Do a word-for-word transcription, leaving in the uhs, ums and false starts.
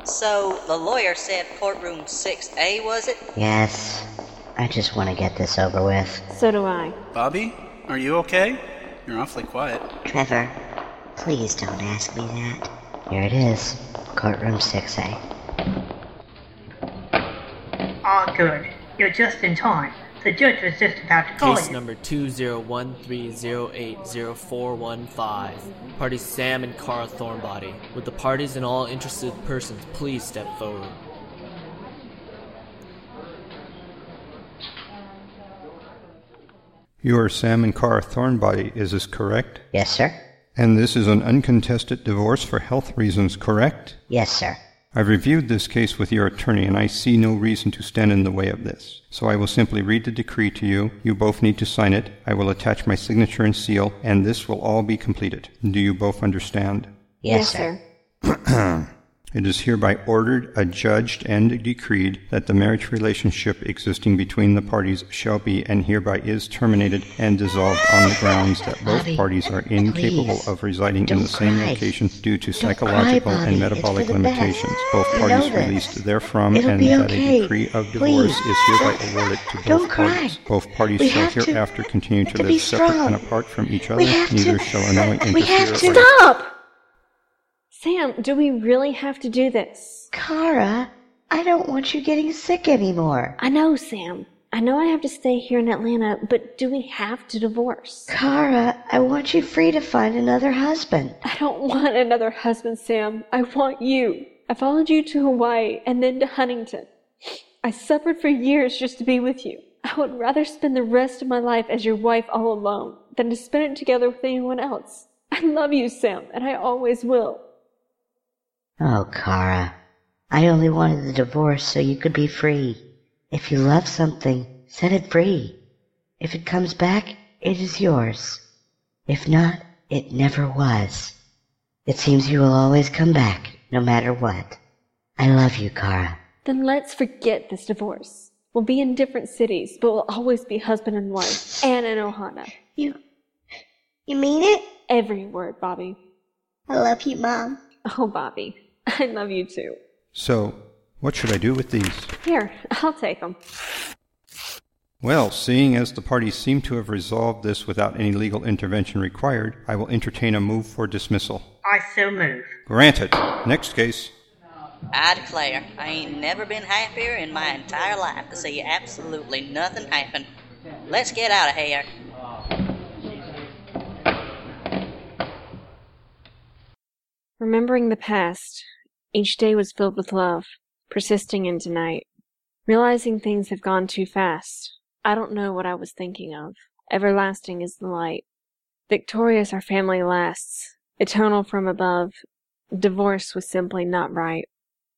So, the lawyer said courtroom six A, was it? Yes. I just want to get this over with. So do I. Bobby, are you okay? You're awfully quiet. Trevor, please don't ask me that. Here it is. Courtroom six A. Ah, good. You're just in time. The judge was just about to call Case you. number two zero one three zero eight zero four one five. Parties Sam and Cara Thornbody. Would the parties and all interested persons please step forward? You are Sam and Cara Thornbody, is this correct? Yes, sir? And this is an uncontested divorce for health reasons, correct? Yes, sir. I've reviewed this case with your attorney, and I see no reason to stand in the way of this. So I will simply read the decree to you. You both need to sign it. I will attach my signature and seal, and this will all be completed. Do you both understand? Yes, sir. It is hereby ordered, adjudged, and decreed that the marriage relationship existing between the parties shall be and hereby is terminated and dissolved on the grounds that both Bobby, parties are incapable please, of residing in don't the same cry. location due to Don't cry, psychological Bobby. and It's metabolic for the best. limitations. Both You parties know this. released therefrom, It'll and be that okay. a decree of divorce Please. is hereby awarded to both Don't cry. parties. Both parties We shall have to- hereafter continue we have to to be live separate strong. and apart from each other. We have Neither to- shall annoy we have interfere to- or Stop! Sam, do we really have to do this? Cara, I don't want you getting sick anymore. I know, Sam. I know I have to stay here in Atlanta, but do we have to divorce? Cara, I want you free to find another husband. I don't want another husband, Sam. I want you. I followed you to Hawaii and then to Huntington. I suffered for years just to be with you. I would rather spend the rest of my life as your wife all alone than to spend it together with anyone else. I love you, Sam, and I always will. Oh, Cara, I only wanted the divorce so you could be free. If you love something, set it free. If it comes back, it is yours. If not, it never was. It seems you will always come back, no matter what. I love you, Cara. Then let's forget this divorce. We'll be in different cities, but we'll always be husband and wife. Anna and Ohana. You... you mean it? Every word, Bobby. I love you, Mom. Oh, Bobby. I love you too. So, what should I do with these? Here, I'll take them. Well, seeing as the parties seem to have resolved this without any legal intervention required, I will entertain a move for dismissal. I so move. Granted. Next case. I declare, I ain't never been happier in my entire life to see absolutely nothing happen. Let's get out of here. Remembering the past, each day was filled with love, persisting into night. Realizing things have gone too fast, I don't know what I was thinking of. Everlasting is the light. Victorious our family lasts, eternal from above. Divorce was simply not right.